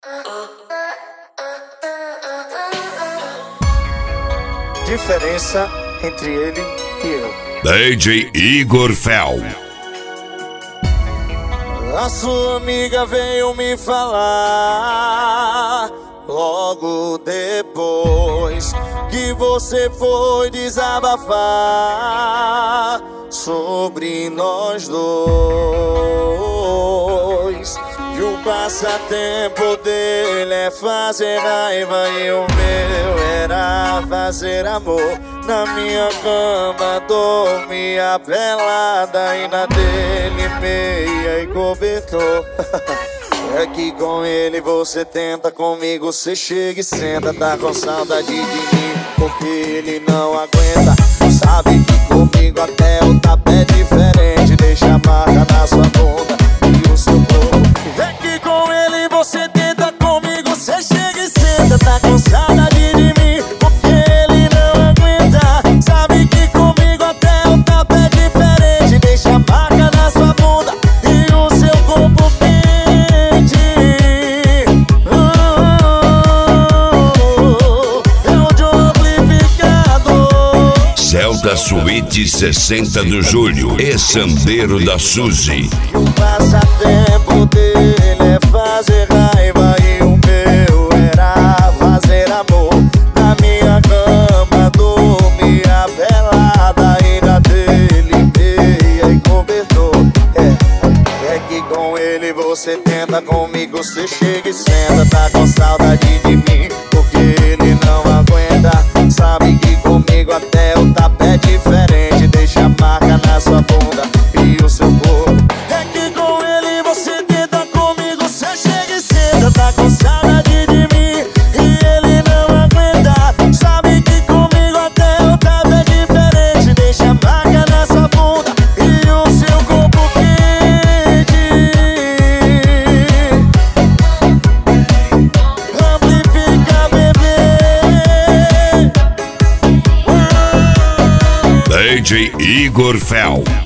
Diferença entre ele e eu. DJ Igor Fel. A sua amiga veio me falar logo depois que você foi desabafar sobre nós dois. Que o passatempo dele é fazer raiva e o meu era fazer amor. Na minha cama dormia pelada e na dele meia e cobertor. É que com ele você tenta, comigo você chega e senta. Tá com saudade de mim porque ele não aguenta. Sabe que comigo até o tapa é diferente. Deixa a marca na sua bunda e o seu corpo. É que com ele você tenta, comigo você chega e senta. Tá com saudade de mim porque ele não aguenta. Sabe que comigo até o tapa é diferente. Deixa a marca na sua bunda e o seu corpo quente. É o de amplificador. Celta Suíte 60 de julho e Sambeiro da Suzy. O passatempo dele é fazer raiva e o meu era fazer amor. Na minha cama dormia pelada e na dele meia e cobertor. É que com ele você tenta, comigo você chega e senta. Tá com saudade de mim porque ele não aguenta. Sabe que comigo até o tapa é diferente. Deixa a marca na sua bunda e o seu corpo. É que com ele você tenta, comigo você chega e senta. Tá com saudade de mim e ele não aguenta. Sabe que comigo até o tapa é diferente. Deixa a marca na sua bunda e o seu corpo quente. Amplifica, bebê. DJ Igor Fel.